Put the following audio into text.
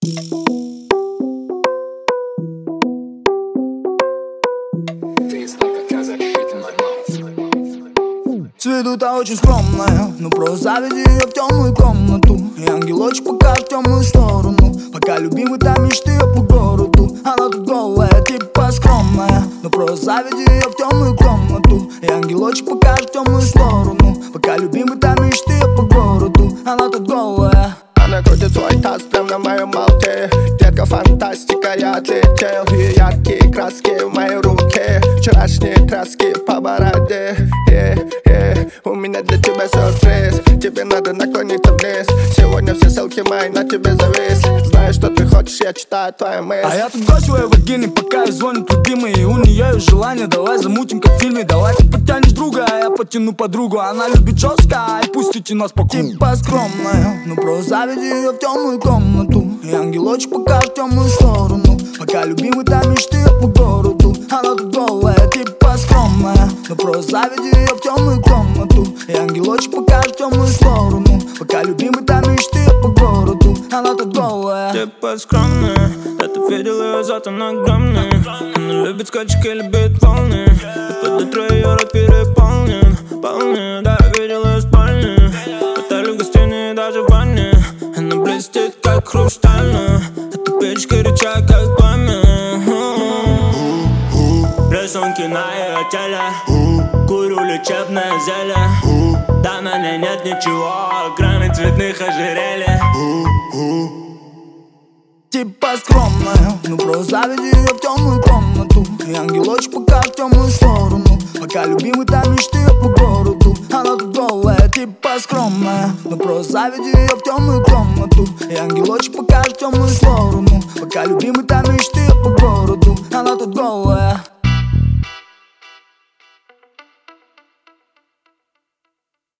С виду-то очень скромная, но просто заведи ее в темную комнату, и ангелочек покажет темную сторону. Пока любимый там мечты по городу, она тут голая, типа скромная, но просто заведи ее в темную комнату, и ангелочек покажет темную сторону. Пока любимый там мечты по городу, она тут голая. Она крутит свой таз прям на моем алте. Детка фантастика, я отлетел. И яркие краски в моей руке, вчерашние краски по бороде. У меня для тебя сюрприз. Тебе надо наклониться вниз. Сегодня все ссылки мои на тебе завис. Знаю, что ты хочешь, я читаю твои мысли. А я тут гость своей вагины, пока ей звонит любимый, и у нее есть желание. Давай замутим как в фильме. Давай ты подтянешь друга, а я потяну подругу. Она любит жестко, и пустите нас по кругу. Типа скромная, ну просто заведи ее в темную комнату, и ангелочек покажет темную сторону. Пока любимый там мечты по городу, она тут голая, типа скромная, но просто заведи ее в темную комнату, и ангелочек покажет темную сторону. Пока любимый там мечты по городу, она тут голая. Типа скромная, я тут видел ее, зато она огромная. Она любит скачки, любит волны, и под утро ее рот переполнен. Полный, да, я видел ее в спальне, в отеле, в гостиной, даже в ванне. Она блестит, как хрустально, эта печка горяча, как пламя. Рисунки на ее теле, курю лечебное зелье. Да на ней нет ничего, кроме цветных ожерелий. Типа скромная, ну просто заведи ее в темную комнату, и ангелочек покажет темную сторону. Пока любимый там мечты по городу, она тут голая, типа скромная, ну просто заведи ее в темную комнату, и ангелочек покажет темную сторону. Пока любимый там мечты по городу, она тут голая.